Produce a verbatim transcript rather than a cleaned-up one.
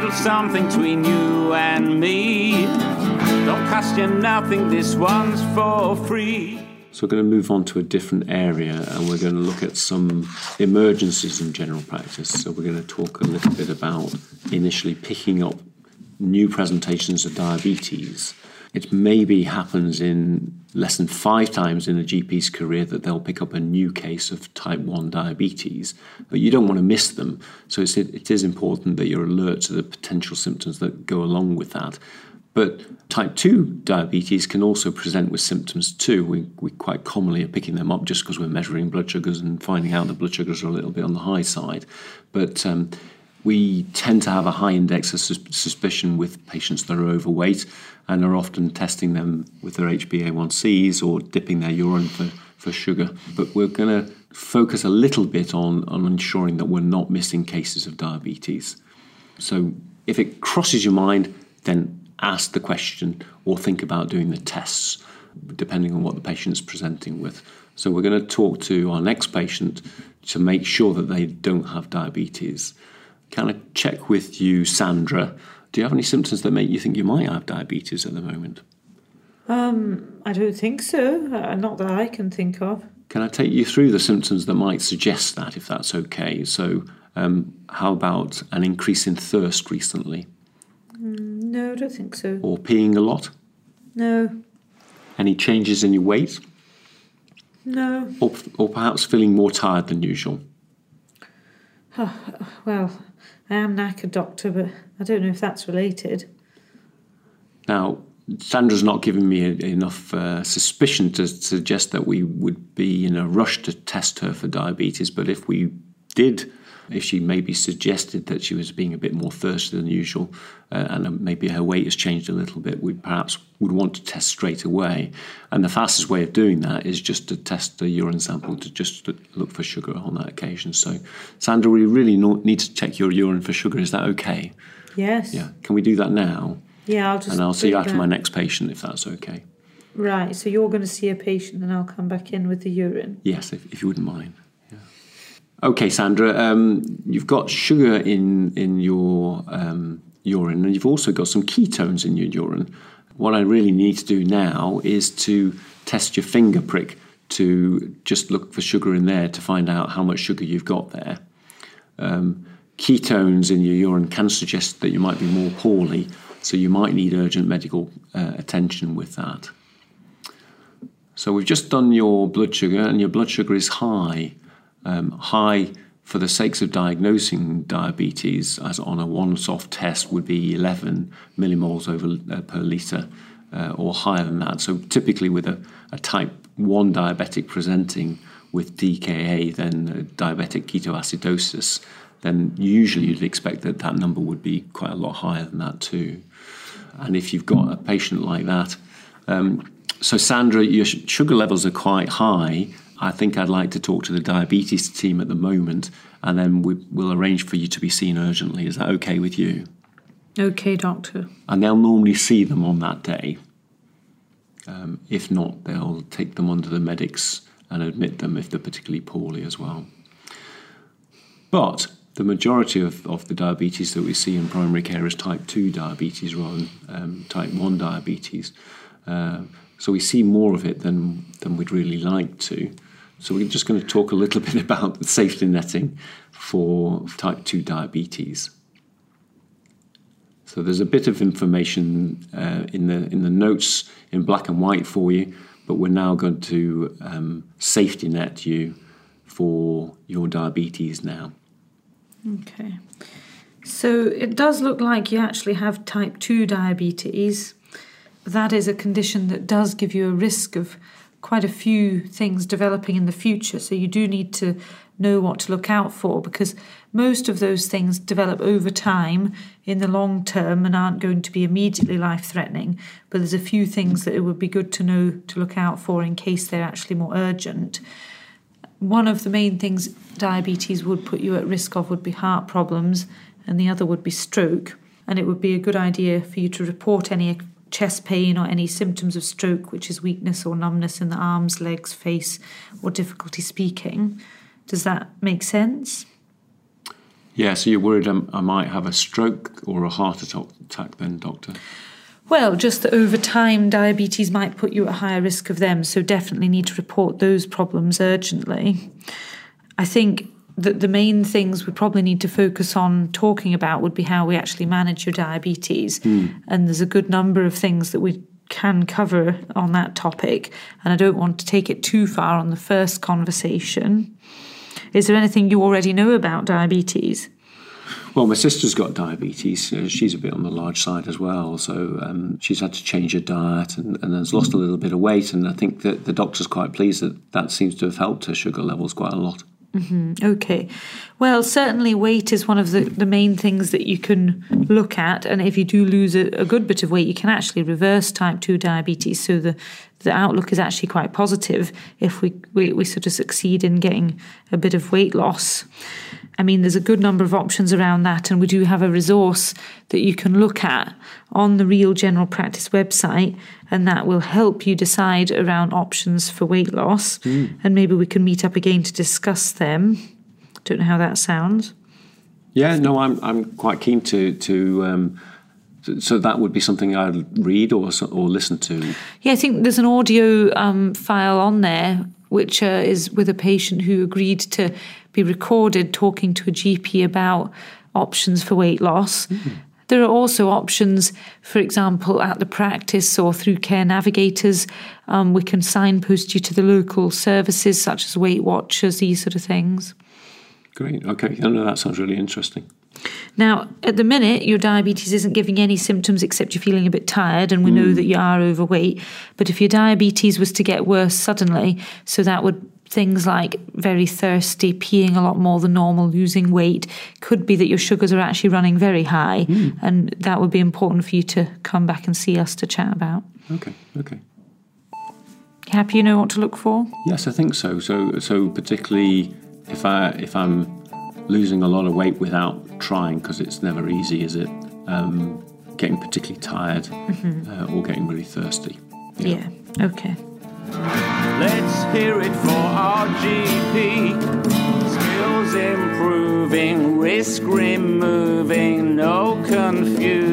little something between you and me. Don't cost you nothing, this one's for free. So we're going to move on to a different area, and we're going to look at some emergencies in general practice. So we're going to talk a little bit about initially picking up new presentations of diabetes. It maybe happens in less than five times in a G P's career that they'll pick up a new case of type one diabetes, but you don't want to miss them. So it's, it is important that you're alert to the potential symptoms that go along with that. But type two diabetes can also present with symptoms too. We, we quite commonly are picking them up just because we're measuring blood sugars and finding out that blood sugars are a little bit on the high side. But um, we tend to have a high index of sus- suspicion with patients that are overweight and are often testing them with their H b A one C's or dipping their urine for, for sugar. But we're going to focus a little bit on, on ensuring that we're not missing cases of diabetes. So if it crosses your mind, then ask the question or think about doing the tests, depending on what the patient's presenting with. So we're going to talk to our next patient to make sure that they don't have diabetes. Can I check with you, Sandra? Do you have any symptoms that make you think you might have diabetes at the moment? Um, I don't think so. Uh, not that I can think of. Can I take you through the symptoms that might suggest that, if that's okay? So um, how about an increase in thirst recently? Mm, no, I don't think so. Or peeing a lot? No. Any changes in your weight? No. Or, or perhaps feeling more tired than usual? Oh, well, I am knackered, doctor, but I don't know if that's related. Now, Sandra's not given me a, enough uh, suspicion to suggest that we would be in a rush to test her for diabetes, but if we did, if she maybe suggested that she was being a bit more thirsty than usual uh, and maybe her weight has changed a little bit, we perhaps would want to test straight away. And the fastest way of doing that is just to test the urine sample to just look for sugar on that occasion. So, Sandra, we really need to check your urine for sugar. Is that okay? Yes. Yeah. Can we do that now? Yeah, I'll just... And I'll see you after that. my next patient, if that's okay. Right, so you're going to see a patient and I'll come back in with the urine? Yes, if, if you wouldn't mind. Okay, Sandra, um, you've got sugar in, in your um, urine and you've also got some ketones in your urine. What I really need to do now is to test your finger prick to just look for sugar in there to find out how much sugar you've got there. Um, ketones in your urine can suggest that you might be more poorly, so you might need urgent medical uh, attention with that. So we've just done your blood sugar and your blood sugar is high. Um, high for the sakes of diagnosing diabetes as on a once-off test would be eleven millimoles over uh, per litre uh, or higher than that. So typically with a, a type one diabetic presenting with D K A, then uh, diabetic ketoacidosis, then usually you'd expect that that number would be quite a lot higher than that too. And if you've got a patient like that, um, so Sandra, your sh- sugar levels are quite high. I think I'd like to talk to the diabetes team at the moment, and then we, we'll arrange for you to be seen urgently. Is that okay with you? Okay, doctor. And they'll normally see them on that day. Um, if not, they'll take them under the medics and admit them if they're particularly poorly as well. But the majority of, of the diabetes that we see in primary care is type two diabetes rather than um, type one diabetes. Uh, so we see more of it than, than we'd really like to. So we're just going to talk a little bit about the safety netting for type two diabetes. So there's a bit of information uh, in the in the notes in black and white for you, but we're now going to um, safety net you for your diabetes now. Okay. So it does look like you actually have type two diabetes. That is a condition that does give you a risk of quite a few things developing in the future. So you do need to know what to look out for, because most of those things develop over time in the long term and aren't going to be immediately life-threatening. But there's a few things that it would be good to know to look out for in case they're actually more urgent. One of the main things diabetes would put you at risk of would be heart problems, and the other would be stroke. And it would be a good idea for you to report any chest pain or any symptoms of stroke, which is weakness or numbness in the arms, legs, face, or difficulty speaking. Does that make sense? Yeah, so you're worried um, I might have a stroke or a heart attack then, doctor? Well, just that over time, diabetes might put you at higher risk of them, so definitely need to report those problems urgently. I think that the main things we probably need to focus on talking about would be how we actually manage your diabetes. Mm. And there's a good number of things that we can cover on that topic, and I don't want to take it too far on the first conversation. Is there anything you already know about diabetes? Well, my sister's got diabetes. Uh, she's a bit on the large side as well. So um, she's had to change her diet and, and has lost a little bit of weight. And I think that the doctor's quite pleased that that seems to have helped her sugar levels quite a lot. Mm-hmm. Okay. Well, certainly weight is one of the, the main things that you can look at. And if you do lose a, a good bit of weight, you can actually reverse type two diabetes. So the, the outlook is actually quite positive if we, we, we sort of succeed in getting a bit of weight loss. I mean, there's a good number of options around that, and we do have a resource that you can look at on the Real General Practice website, and that will help you decide around options for weight loss. Mm. And maybe we can meet up again to discuss them. Don't know how that sounds. Yeah, no, I'm I'm quite keen to to. Um, so that would be something I'd read or or listen to. Yeah, I think there's an audio um, file on there which uh, is with a patient who agreed to be recorded talking to a G P about options for weight loss. Mm-hmm. There are also options, for example, at the practice or through Care Navigators. Um, we can signpost you to the local services such as Weight Watchers, these sort of things. Great. Okay. I know that sounds really interesting. Now, at the minute, your diabetes isn't giving any symptoms except you're feeling a bit tired, and we mm. know that you are overweight. But if your diabetes was to get worse suddenly, so that would things like very thirsty, peeing a lot more than normal, losing weight, could be that your sugars are actually running very high, mm. and that would be important for you to come back and see us to chat about. Okay, okay. Happy you know what to look for? Yes, I think so. So, so particularly if I if I'm losing a lot of weight without trying, because it's never easy, is it? Um, getting particularly tired mm-hmm. uh, or getting really thirsty. Yeah. yeah. Okay. Let's hear it for our G P. Skills improving, risk removing, no confusion.